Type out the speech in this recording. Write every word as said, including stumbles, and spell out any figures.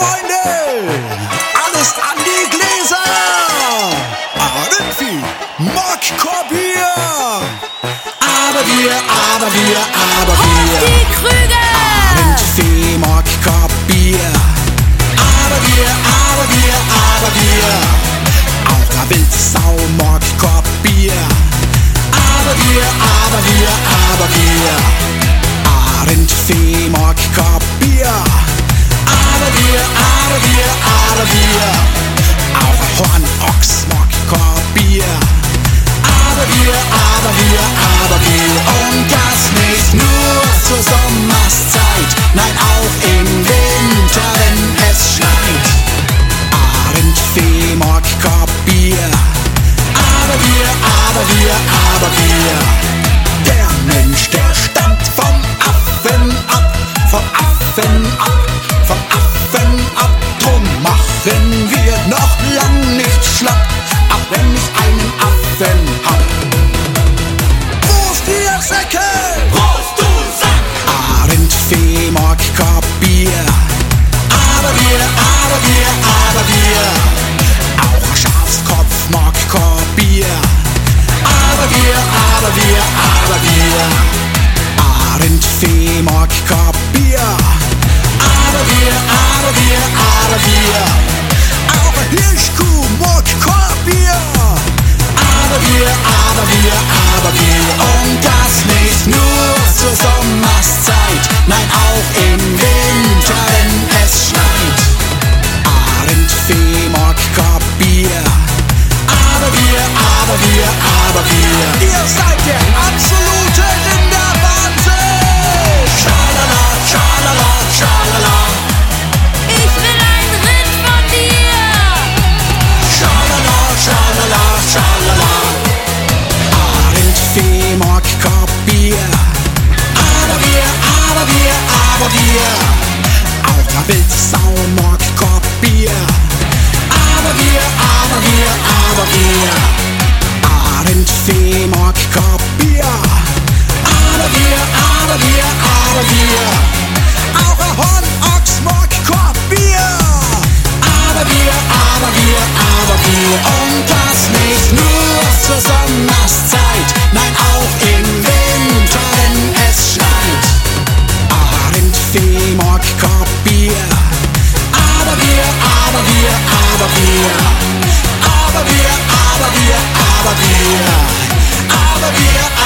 Freunde, alles an die Gläser. Arendt Mockkorbier. Aber wir, aber wir, aber wir. Hoch die Krüge! Arendt Mockkorbier. Aber wir, aber wir, aber wir. Auch der Wildsau Mockkorbier. Aber wir, aber wir, aber wir. Arendt Mockkorbier. Aber wir, aber wir, aber wir. Auch Horn Ochs Mockkorbier. Aber wir, aber wir, aber wir. Und das nicht nur zur Sommerszeit, nein auch im Winter, wenn es schneit. Arendt Mockkorbier. Aber wir, aber wir, aber wir. Der Mensch, der stammt vom Affen ab, vom Affen ab, vom Affen ab. Drum machen wir noch lang nicht schlapp, auch wenn ich einen Affen hab. Prost, ihr Säcke! Prost, du Sack! Arendt Mockkorbier. Aber wir, aber wir, aber wir. Auch Schafskopf Mockkorbier. Aber wir, aber wir, aber wir. Arendt Mockkorbier. Aber wir, aber wir, aber wir. Auch Hirschkuh Mockkorbier. Aber wir, aber wir, aber wir. Und das nicht nur zur Sommerszeit, nein auch im Winter, wenn es schneit. Arendt Mockkorbier. Aber wir, aber wir, aber wir. Ihr seid der absolute Rinderwahnsinn. Schalala, schalala, schalala. Ich will ein Rind von dir! Schalala, schalala, schalala. Arendt Mockkorbier. Aber wir, aber wir, aber wir. Auch der Wildsau Mockkorbier. Aber wir, aber wir, aber wir. Arendt Mockkorbier. Aber wir, aber wir, aber wir. Auch ein Horn Ochs Mockkorbier. Aber wir, aber wir, aber wir. Und das nicht nur zur Sommerszeit, nein auch im Winter, wenn es schneit. Arendt Mockkorbier. Aber wir, aber wir, aber wir. Aber wir, aber wir, aber wir. Aber wir,